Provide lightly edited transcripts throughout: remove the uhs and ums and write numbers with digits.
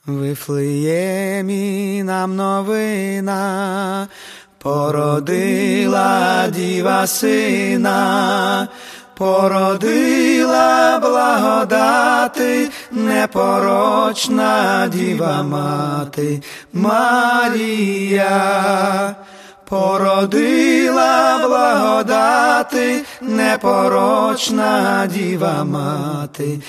Вифлеємі нам новина, породила діва сина, породила благодати, непорочна діва мати Марія. Породила благодати, непорочна діва мати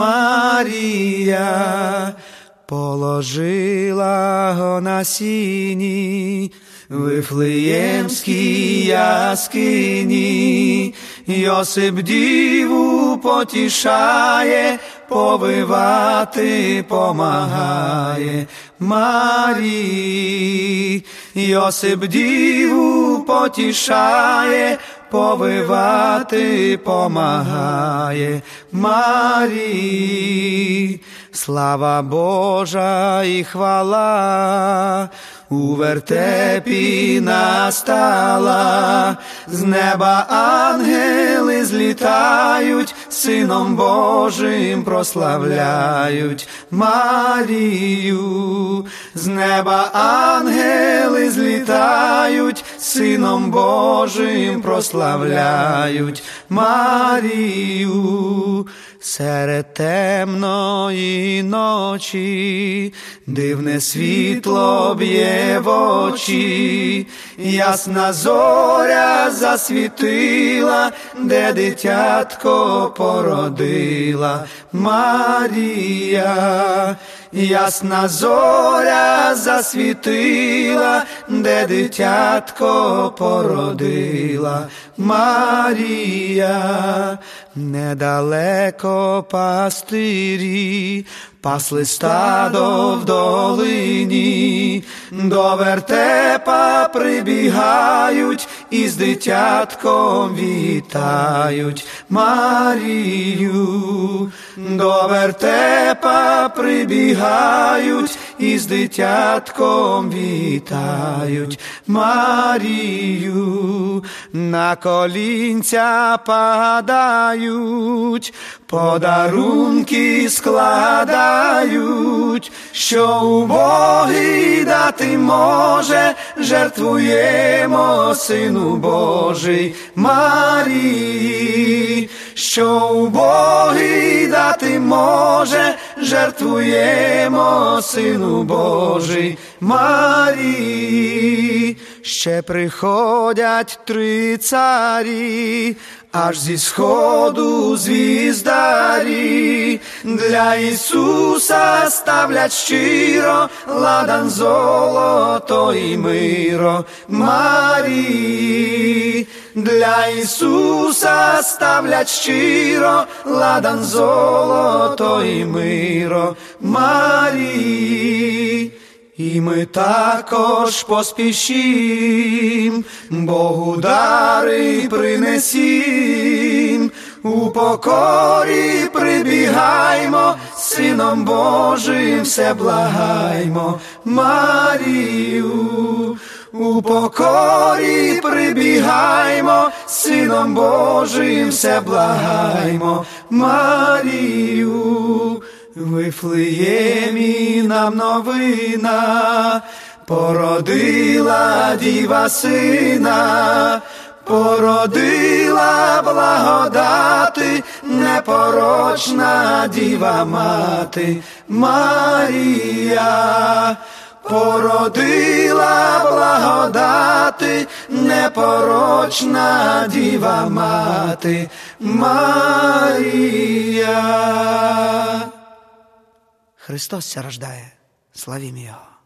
Марія. Положила го на сіні Вифлеємській яскині. Йосип діву потішає, повивати помагає Марії. Йосип діву потішає, повивати помагає Марії. Слава Божа і хвала у вертепі настала, з неба ангели злітають, Сином Божим прославляють Марію. З неба ангели злітають, Сином Божим прославляють Марію. Серед темної ночі дивне світло б'є в очі, ясна зоря засвітила, де дитятко породила Марія. Ясна зоря засвітила, де дитятко породила Марія. Недалеко пастирі пасли стадо в долині, до вертепа прибігають і з дитятком вітають Марію. До вертепа прибігають і з дитятком вітають Марію. На колінця падають, подарунки складають, що убогий дати може, жертвуємо Сину Божий Марії. Що убогий дати може, жертвуємо Сину Божий Марії. Ще приходять три царі, аж зі сходу звіздарі, для Ісуса ставлять щиро ладан, золото і миро Марії. Для Ісуса ставлять щиро ладан, золото і миро Марії. І ми також поспішім, Богу дари принесім, у покорі прибігаймо, Сином Божим все благаймо Марію. У покорі прибігаймо, Сином Божим все благаймо Марію. Вифлеємі нам новина, породила діва сина, породила благодати, непорочна діва мати Марія. Породила благодати, непорочна діва мати Марія. Христос ся рождає, славімо Його.